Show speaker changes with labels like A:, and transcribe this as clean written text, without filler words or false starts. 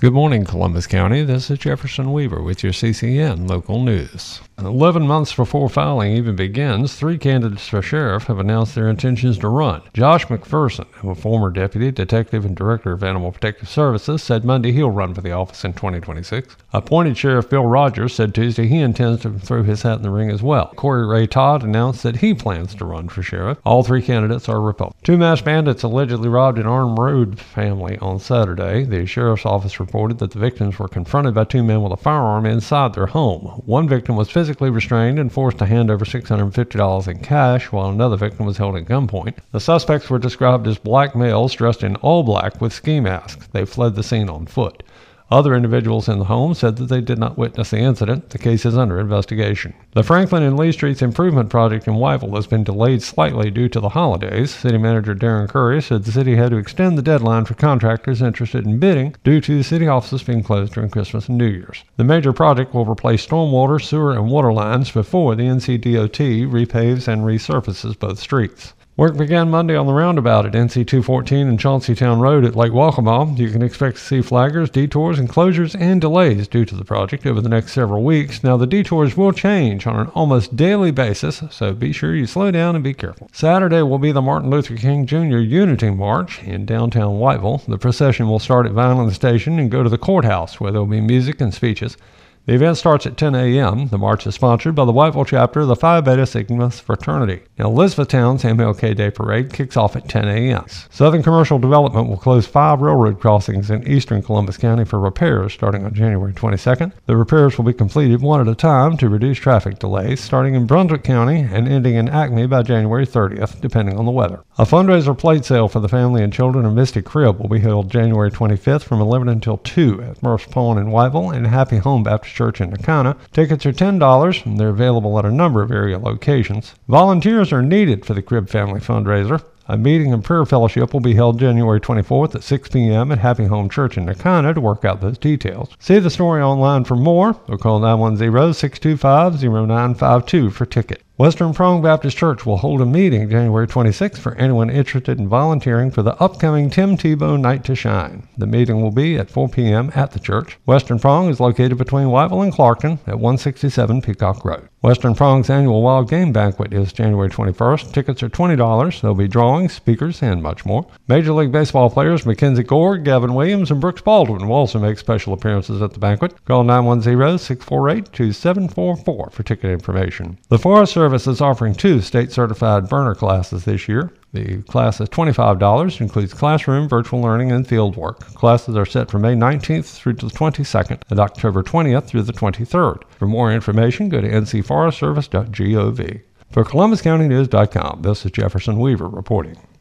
A: Good morning, Columbus County. This is Jefferson Weaver with your CCN local news. 11 months before filing even begins, 3 candidates for sheriff have announced their intentions to run. Josh McPherson, a former deputy detective and director of Animal Protective Services, said Monday he'll run for the office in 2026. Appointed Sheriff Bill Rogers said Tuesday he intends to throw his hat in the ring as well. Corey Ray Todd announced that he plans to run for sheriff. All 3 candidates are Republicans. 2 masked bandits allegedly robbed an Arm Road family on Saturday. The sheriff's office reported that the victims were confronted by 2 men with a firearm inside their home. One victim was physically restrained and forced to hand over $650 in cash, while another victim was held at gunpoint. The suspects were described as black males dressed in all black with ski masks. They fled the scene on foot. Other individuals in the home said that they did not witness the incident. The case is under investigation. The Franklin and Lee Streets improvement project in Wyville has been delayed slightly due to the holidays. City Manager Darren Curry said the city had to extend the deadline for contractors interested in bidding due to the city offices being closed during Christmas and New Year's. The major project will replace stormwater, sewer, and water lines before the NCDOT repaves and resurfaces both streets. Work began Monday on the roundabout at NC 214 and Chaunceytown Road at Lake Waccamaw. You can expect to see flaggers, detours, enclosures, and delays due to the project over the next several weeks. Now, the detours will change on an almost daily basis, so be sure you slow down and be careful. Saturday will be the Martin Luther King Jr. Unity March in downtown Whiteville. The procession will start at Vineland Station and go to the courthouse, where there will be music and speeches. The event starts at 10 a.m. The march is sponsored by the Whiteville chapter of the Phi Beta Sigma fraternity. Now, Elizabethtown's MLK Day Parade kicks off at 10 a.m. Southern Commercial Development will close 5 railroad crossings in eastern Columbus County for repairs starting on January 22nd. The repairs will be completed one at a time to reduce traffic delays, starting in Brunswick County and ending in Acme by January 30th, depending on the weather. A fundraiser plate sale for the family and children of Mystic Crib will be held January 25th from 11 until 2 at Murph's Pawn in Whiteville and Happy Home Baptist Church in Nakana. Tickets are $10 and they're available at a number of area locations. Volunteers are needed for the Crib Family fundraiser. A meeting and prayer fellowship will be held January 24th at 6 p.m. at Happy Home Church in Nakana to work out those details. See the story online for more or call 910-625-0952 for tickets. Western Prong Baptist Church will hold a meeting January 26th for anyone interested in volunteering for the upcoming Tim Tebow Night to Shine. The meeting will be at 4 p.m. at the church. Western Prong is located between Whiteville and Clarkton at 167 Peacock Road. Western Prong's annual Wild Game Banquet is January 21st. Tickets are $20. There'll be drawings, speakers, and much more. Major League Baseball players Mackenzie Gore, Gavin Williams, and Brooks Baldwin will also make special appearances at the banquet. Call 910-648-2744 for ticket information. The Forest Service is offering 2 state-certified burner classes this year. The class is $25, includes classroom, virtual learning, and field work. Classes are set from May 19th through to the 22nd and October 20th through the 23rd. For more information, go to ncforestservice.gov. For ColumbusCountyNews.com, this is Jefferson Weaver reporting.